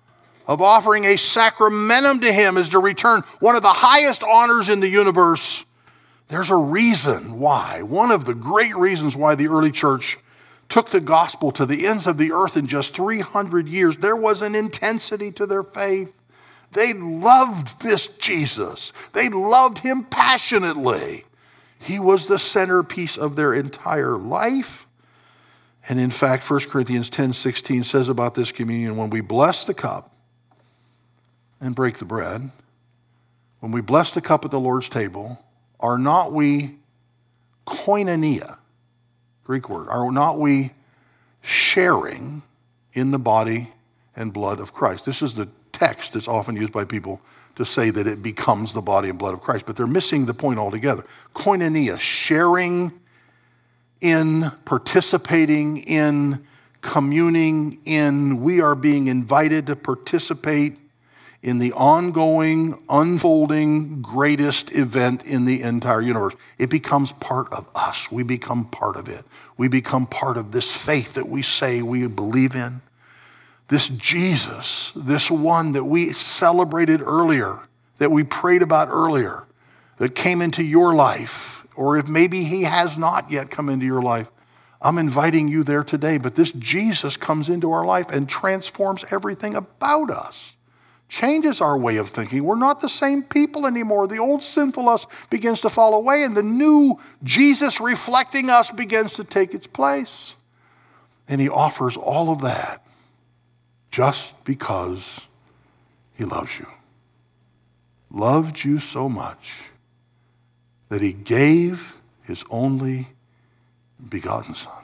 of offering a sacramentum to him, is to return one of the highest honors in the universe. There's a reason why. One of the great reasons why the early church took the gospel to the ends of the earth in just three hundred years. There was an intensity to their faith. They loved this Jesus. They loved him passionately. He was the centerpiece of their entire life. And in fact, First Corinthians ten sixteen says about this communion, when we bless the cup and break the bread, when we bless the cup at the Lord's table, are not we koinonia, Greek word, are not we sharing in the body and blood of Christ? This is the text that's often used by people to say that it becomes the body and blood of Christ, but they're missing the point altogether. Koinonia, sharing in, participating in, communing in. We are being invited to participate in the ongoing, unfolding, greatest event in the entire universe. It becomes part of us. We become part of it. We become part of this faith that we say we believe in. This Jesus, this one that we celebrated earlier, that we prayed about earlier, that came into your life, or if maybe he has not yet come into your life, I'm inviting you there today. But this Jesus comes into our life and transforms everything about us. Changes our way of thinking. We're not the same people anymore. The old sinful us begins to fall away, and the new Jesus reflecting us begins to take its place. And he offers all of that just because he loves you. Loved you so much that he gave his only begotten Son.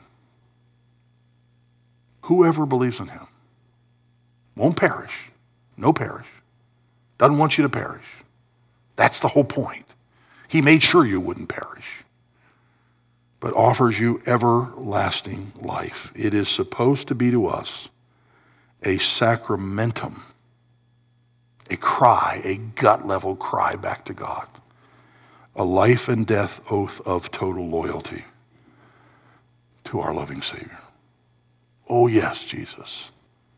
Whoever believes in him won't perish. No perish. Doesn't want you to perish. That's the whole point. He made sure you wouldn't perish, but offers you everlasting life. It is supposed to be to us a sacramentum, a cry, a gut-level cry back to God, a life and death oath of total loyalty to our loving Savior. Oh yes, Jesus.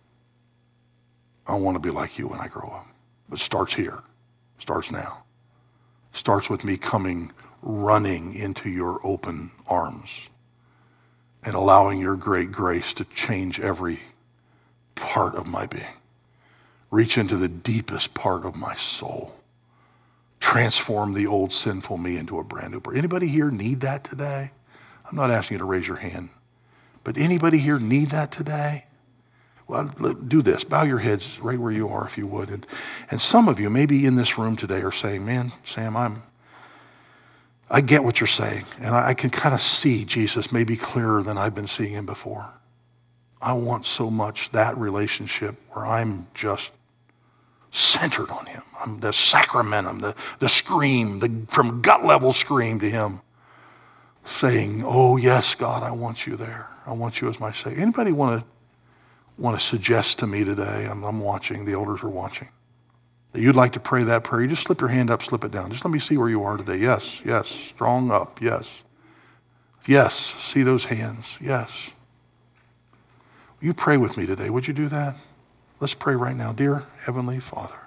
I want to be like you when I grow up. But it starts here. It starts now. It starts with me coming running into your open arms and allowing your great grace to change every part of my being. Reach into the deepest part of my soul. Transform the old sinful me into a brand new person. Anybody here need that today? I'm not asking you to raise your hand, but anybody here need that today? Well, do this. Bow your heads right where you are, if you would. And, and some of you, maybe in this room today, are saying, man, Sam, I'm, I get what you're saying. And I, I can kind of see Jesus maybe clearer than I've been seeing him before. I want so much that relationship where I'm just centered on him. I'm the sacramentum, the, the scream, the from gut level scream to him, saying, oh yes, God, I want you there. I want you as my Savior. Anybody want to want to suggest to me today, I'm, I'm watching, the elders are watching, that you'd like to pray that prayer, you just slip your hand up, slip it down. Just let me see where you are today. Yes, yes, strong up, yes. Yes, see those hands, yes. Will you pray with me today? Would you do that? Let's pray right now. Dear Heavenly Father,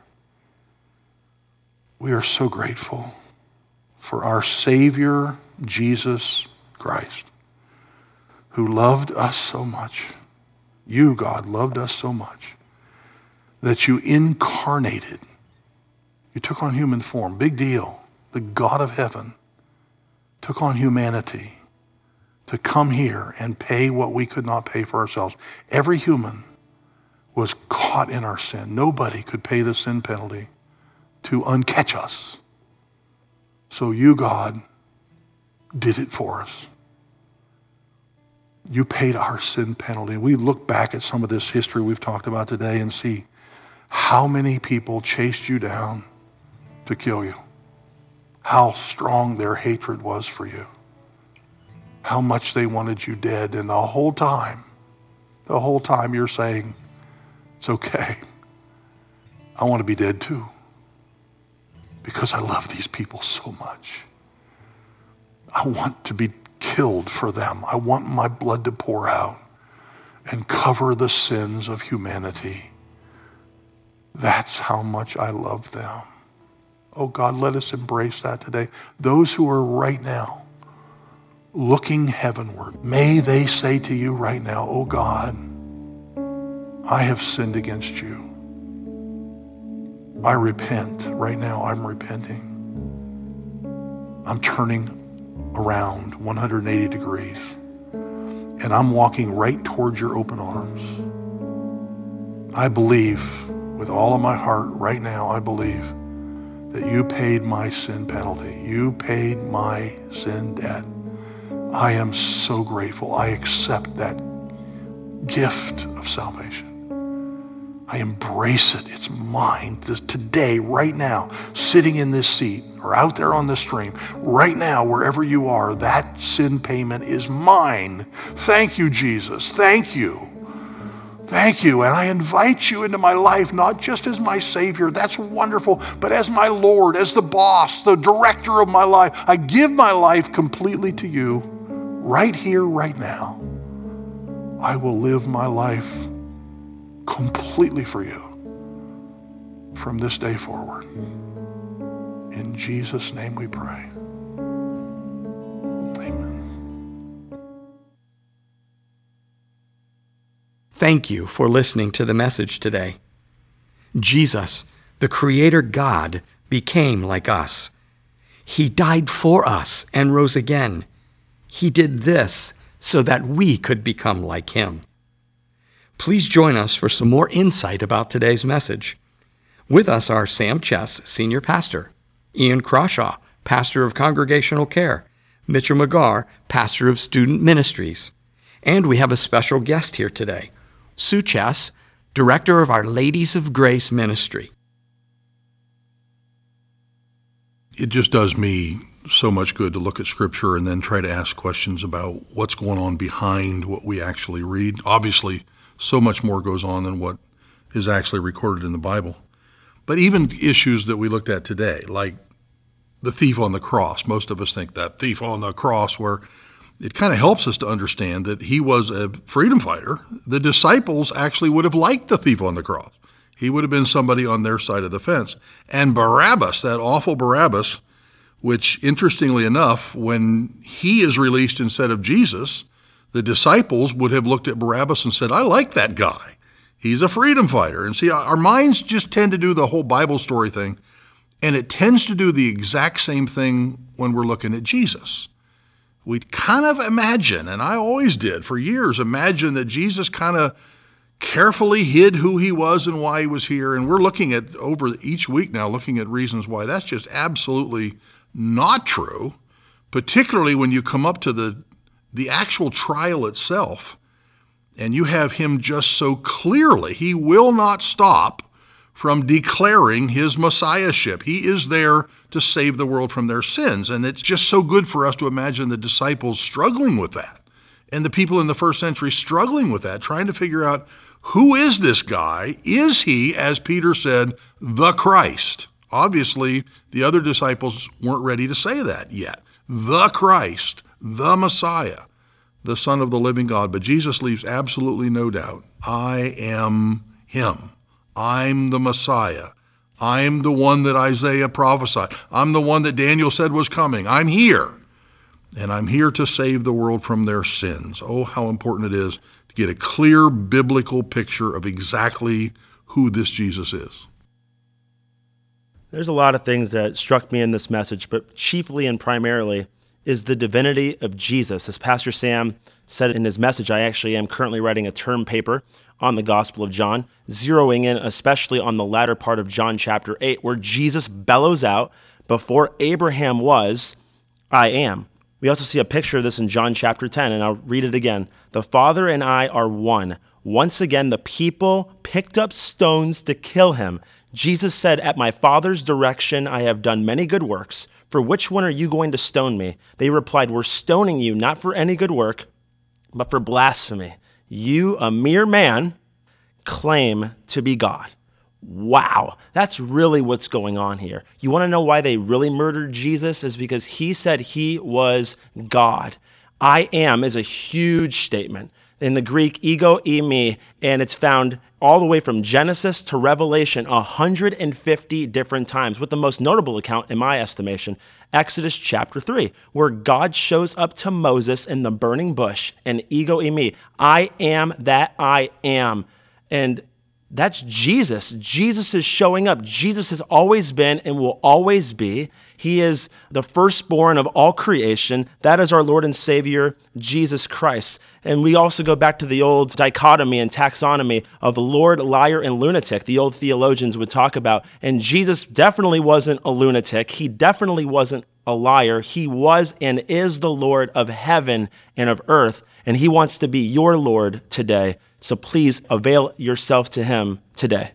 we are so grateful for our Savior, Jesus Christ, who loved us so much. You, God, loved us so much that you incarnated. You took on human form. Big deal. The God of heaven took on humanity to come here and pay what we could not pay for ourselves. Every human was caught in our sin. Nobody could pay the sin penalty to uncatch us. So you, God, did it for us. You paid our sin penalty. We look back at some of this history we've talked about today and see how many people chased you down to kill you. How strong their hatred was for you. How much they wanted you dead. And the whole time, the whole time you're saying, it's okay. I want to be dead too. Because I love these people so much. I want to be killed for them. I want my blood to pour out and cover the sins of humanity. That's how much I love them. Oh God, let us embrace that today. Those who are right now looking heavenward, may they say to you right now, oh God, I have sinned against you. I repent. Right now, I'm repenting. I'm turning around one hundred eighty degrees, and I'm walking right towards your open arms. I believe with all of my heart right now, I believe that you paid my sin penalty. You paid my sin debt. I am so grateful. I accept that gift of salvation. I embrace it. It's mine. Today, right now, sitting in this seat or out there on the stream, right now, wherever you are, that sin payment is mine. Thank you, Jesus. Thank you. Thank you. And I invite you into my life, not just as my Savior. That's wonderful. But as my Lord, as the boss, the director of my life. I give my life completely to you right here, right now. I will live my life completely for you from this day forward. In Jesus' name we pray. Amen. Thank you for listening to the message today. Jesus, the Creator God, became like us. He died for us and rose again. He did this so that we could become like him. Please join us for some more insight about today's message. With us are Sam Chess, Senior Pastor, Ian Crawshaw, Pastor of Congregational Care, Mitchell McGarr, Pastor of Student Ministries. And we have a special guest here today, Sue Chess, Director of our Ladies of Grace Ministry. It just does me so much good to look at Scripture and then try to ask questions about what's going on behind what we actually read. Obviously, so much more goes on than what is actually recorded in the Bible. But even issues that we looked at today, like the thief on the cross, most of us think that thief on the cross, where it kind of helps us to understand that he was a freedom fighter. The disciples actually would have liked the thief on the cross. He would have been somebody on their side of the fence. And Barabbas, that awful Barabbas, which interestingly enough, when he is released instead of Jesus, the disciples would have looked at Barabbas and said, I like that guy. He's a freedom fighter. And see, our minds just tend to do the whole Bible story thing, and it tends to do the exact same thing when we're looking at Jesus. We kind of imagine, and I always did for years, imagine that Jesus kind of carefully hid who he was and why he was here. And we're looking at, over each week now, looking at reasons why that's just absolutely not true, particularly when you come up to the the actual trial itself, and you have him just so clearly, he will not stop from declaring his messiahship. He is there to save the world from their sins, and it's just so good for us to imagine the disciples struggling with that, and the people in the first century struggling with that, trying to figure out Who is this guy? Is he, as Peter said, the Christ? Obviously, the other disciples weren't ready to say that yet. The Christ, the Messiah, the Son of the living God. But Jesus leaves absolutely no doubt. I am him. I'm the Messiah. I'm the one that Isaiah prophesied. I'm the one that Daniel said was coming. I'm here. And I'm here to save the world from their sins. Oh, how important it is to get a clear biblical picture of exactly who this Jesus is. There's a lot of things that struck me in this message, but chiefly and primarily is the divinity of Jesus. As Pastor Sam said in his message, I actually am currently writing a term paper on the Gospel of John, zeroing in especially on the latter part of John chapter eight, where Jesus bellows out, before Abraham was, I am. We also see a picture of this in John chapter ten, and I'll read it again. The Father and I are one. Once again, the people picked up stones to kill him. Jesus said, at my Father's direction, I have done many good works. For which one are you going to stone me? They replied, we're stoning you, not for any good work, but for blasphemy. You, a mere man, claim to be God. Wow, that's really what's going on here. You want to know why they really murdered Jesus? Is because he said he was God. I am is a huge statement. In the Greek, ego eimi, and it's found all the way from Genesis to Revelation one hundred fifty different times, with the most notable account, in my estimation, Exodus chapter three, where God shows up to Moses in the burning bush, and ego eimi, I am that I am. And that's Jesus. Jesus is showing up. Jesus has always been and will always be. He is the firstborn of all creation. That is our Lord and Savior, Jesus Christ. And we also go back to the old dichotomy and taxonomy of Lord, liar, and lunatic, the old theologians would talk about. And Jesus definitely wasn't a lunatic. He definitely wasn't a liar. He was and is the Lord of heaven and of earth. And he wants to be your Lord today. So please avail yourself to him today.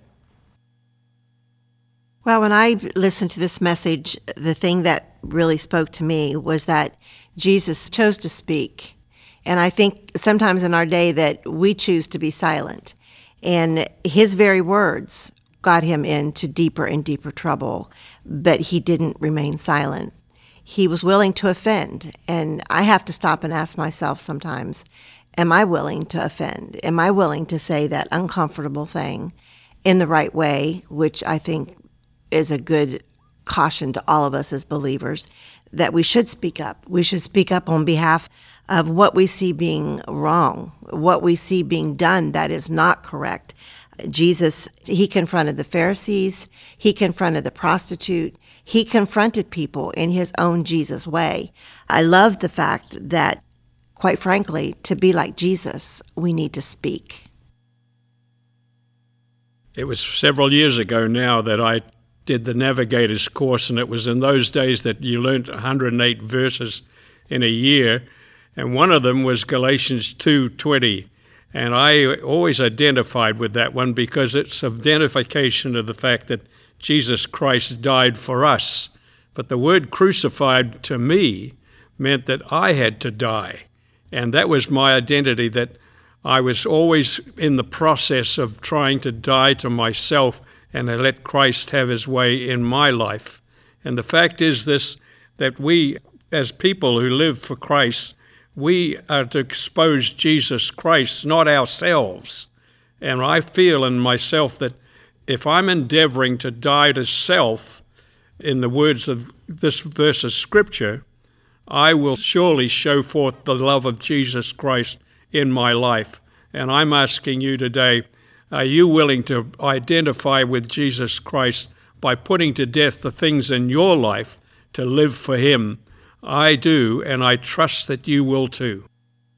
Well, when I listened to this message, the thing that really spoke to me was that Jesus chose to speak. And I think sometimes in our day that we choose to be silent. And his very words got him into deeper and deeper trouble, but he didn't remain silent. He was willing to offend. And I have to stop and ask myself sometimes, am I willing to offend? Am I willing to say that uncomfortable thing in the right way, which I think is a good caution to all of us as believers, that we should speak up. We should speak up on behalf of what we see being wrong, what we see being done that is not correct. Jesus, he confronted the Pharisees, he confronted the prostitute, he confronted people in his own Jesus way. I love the fact that, quite frankly, to be like Jesus, we need to speak. It was several years ago now that I did the Navigator's course, and it was in those days that you learned one hundred eight verses in a year, and one of them was Galatians two twenty. And I always identified with that one because it's identification of the fact that Jesus Christ died for us. But the word crucified to me meant that I had to die. And that was my identity, that I was always in the process of trying to die to myself and to let Christ have his way in my life. And the fact is this, that we, as people who live for Christ, we are to expose Jesus Christ, not ourselves. And I feel in myself that if I'm endeavoring to die to self, in the words of this verse of Scripture, I will surely show forth the love of Jesus Christ in my life. And I'm asking you today, are you willing to identify with Jesus Christ by putting to death the things in your life to live for him? I do, and I trust that you will too.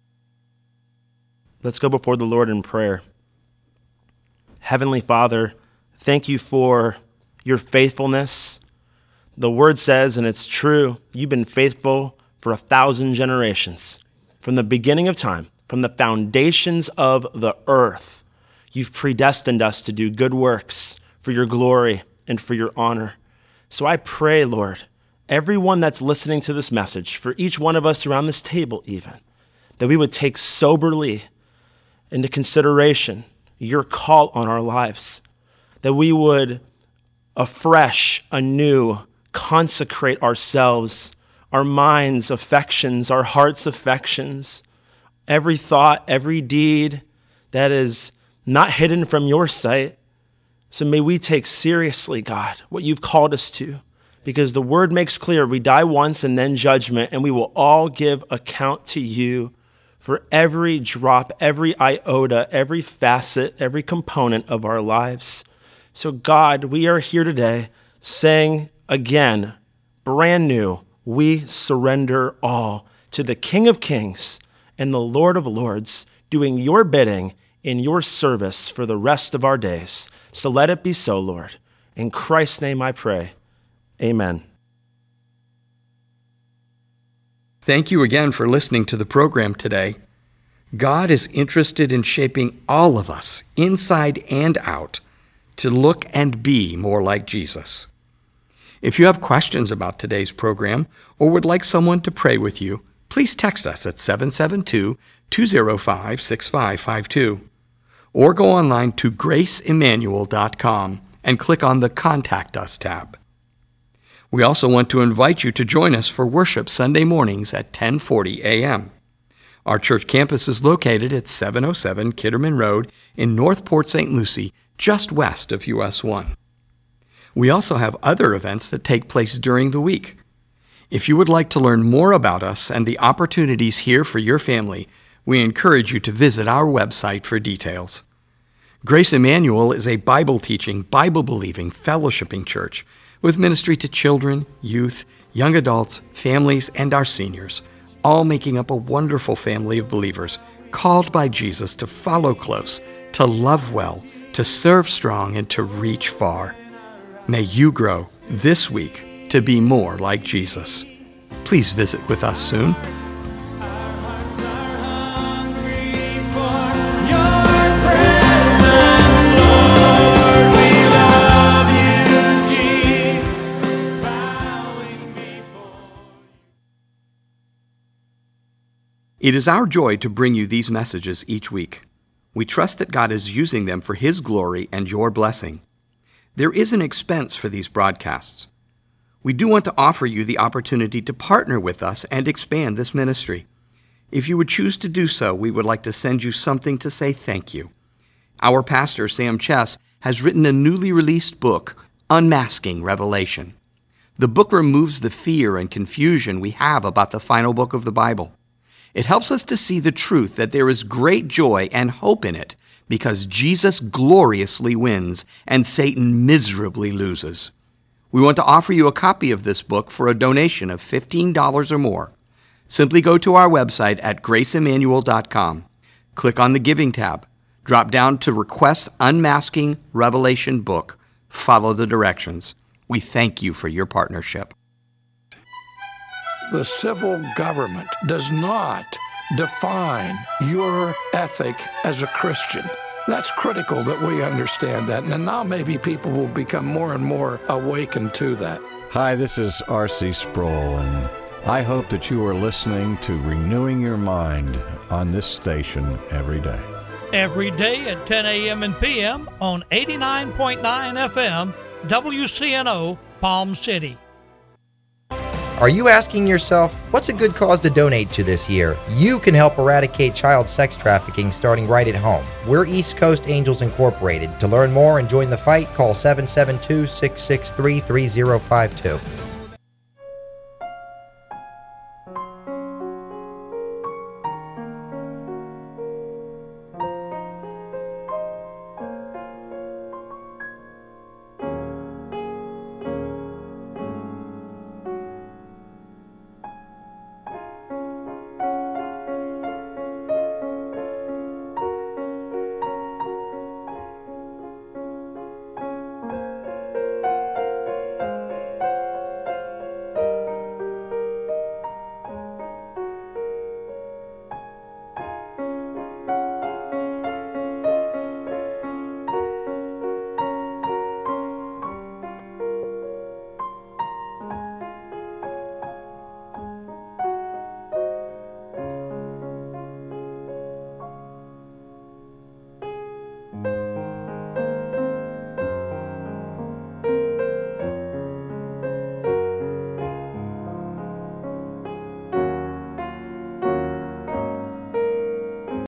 Let's go before the Lord in prayer. Heavenly Father, thank you for your faithfulness. The word says, and it's true, you've been faithful for a thousand generations. From the beginning of time, from the foundations of the earth, you've predestined us to do good works for your glory and for your honor. So I pray, Lord, everyone that's listening to this message, for each one of us around this table even, that we would take soberly into consideration your call on our lives, that we would afresh, anew, consecrate ourselves, our minds, affections, our hearts' affections, every thought, every deed that is not hidden from your sight. So may we take seriously, God, what you've called us to, because the word makes clear we die once and then judgment, and we will all give account to you for every drop, every iota, every facet, every component of our lives. So God, we are here today saying again, brand new, we surrender all to the King of Kings and the Lord of Lords, doing your bidding in your service for the rest of our days. So let it be so, Lord. In Christ's name I pray, amen. Thank you again for listening to the program today. God is interested in shaping all of us, inside and out, to look and be more like Jesus. If you have questions about today's program or would like someone to pray with you, please text us at seven seven two, two zero five, six five five two or go online to grace emmanuel dot com and click on the Contact Us tab. We also want to invite you to join us for worship Sunday mornings at ten forty a.m. Our church campus is located at seven oh seven Kitterman Road in North Port Saint Lucie, just west of U S one. We also have other events that take place during the week. If you would like to learn more about us and the opportunities here for your family, we encourage you to visit our website for details. Grace Emmanuel is a Bible-teaching, Bible-believing, fellowshipping church with ministry to children, youth, young adults, families, and our seniors, all making up a wonderful family of believers called by Jesus to follow close, to love well, to serve strong, and to reach far. May you grow this week to be more like Jesus. Please visit with us soon. It is our joy to bring you these messages each week. We trust that God is using them for His glory and your blessing. There is an expense for these broadcasts. We do want to offer you the opportunity to partner with us and expand this ministry. If you would choose to do so, we would like to send you something to say thank you. Our pastor, Sam Chess, has written a newly released book, Unmasking Revelation. The book removes the fear and confusion we have about the final book of the Bible. It helps us to see the truth that there is great joy and hope in it because Jesus gloriously wins and Satan miserably loses. We want to offer you a copy of this book for a donation of fifteen dollars or more. Simply go to our website at grace emmanuel dot com, click on the Giving tab, drop down to Request Unmasking Revelation Book, follow the directions. We thank you for your partnership. The civil government does not define your ethic as a Christian. That's critical that we understand that. And now maybe people will become more and more awakened to that. Hi, this is R C Sproul, and I hope that you are listening to Renewing Your Mind on this station every day. Every day at ten a.m. and p m on eighty-nine point nine F M, W C N O, Palm City. Are you asking yourself, what's a good cause to donate to this year? You can help eradicate child sex trafficking starting right at home. We're East Coast Angels Incorporated. To learn more and join the fight, call seven seven two, six six three, three zero five two.